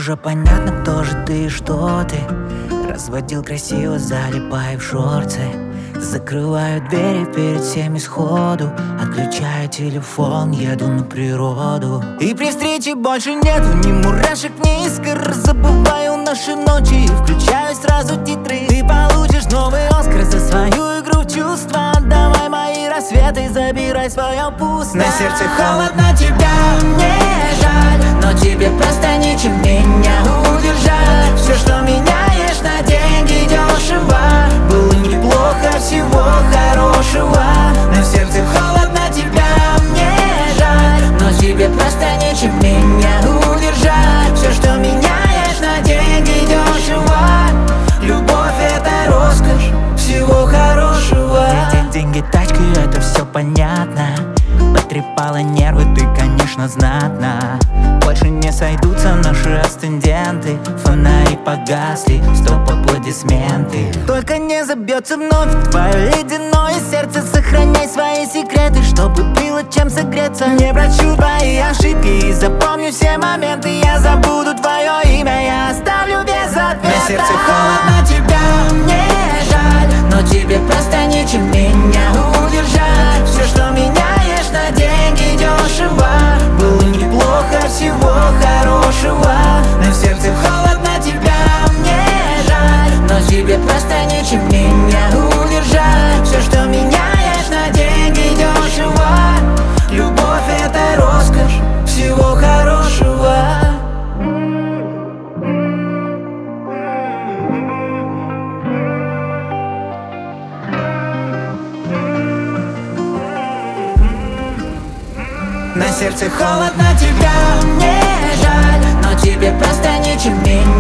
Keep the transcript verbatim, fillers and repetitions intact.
уже понятно, кто же ты и что ты. Разводил красиво, залипая в шорты. Закрываю двери перед всеми сходу. Отключаю телефон, еду на природу. И при встрече больше нету ни мурашек, ни искр. Забываю наши ночи и включаю сразу титры. Ты получишь новый Оскар за свою игру в чувства. Отдавай мои рассветы, забирай свое пусто. На сердце холодно, тебя мне жаль, но тебе просто нечем меня удержать. Все, что меняешь на деньги дешево, было неплохо, всего хорошего. На сердце холодно, тебя мне жаль, но тебе просто нечем меня удержать. Все, что меняешь на деньги дешево, любовь — это роскошь, всего хорошего. Деньги, тачки, это все понятно. Потрепала нервы ты, конечно, знатно. Больше не сойдутся наши асценденты. Фонари погасли, стоп, аплодисменты. Только не забьется вновь твое ледяное сердце. Сохраняй свои секреты, чтобы было чем согреться. Не прощу твои ошибки и запомню все моменты. Я забуду твое имя, я оставлю без ответа. На сердце холодно, тебя мне жаль, но тебе просто нечем меня удержать. Все, что меняешь на деньги дешево, было неплохо, всего хорошего. На сердце холодно, тебя мне жаль, но тебе просто нечем меня удержать. Все, что меняешь на деньги дешево, любовь — это роскошь, всего хорошего. На сердце холодно, тебя мне жаль, но тебе просто нечем меня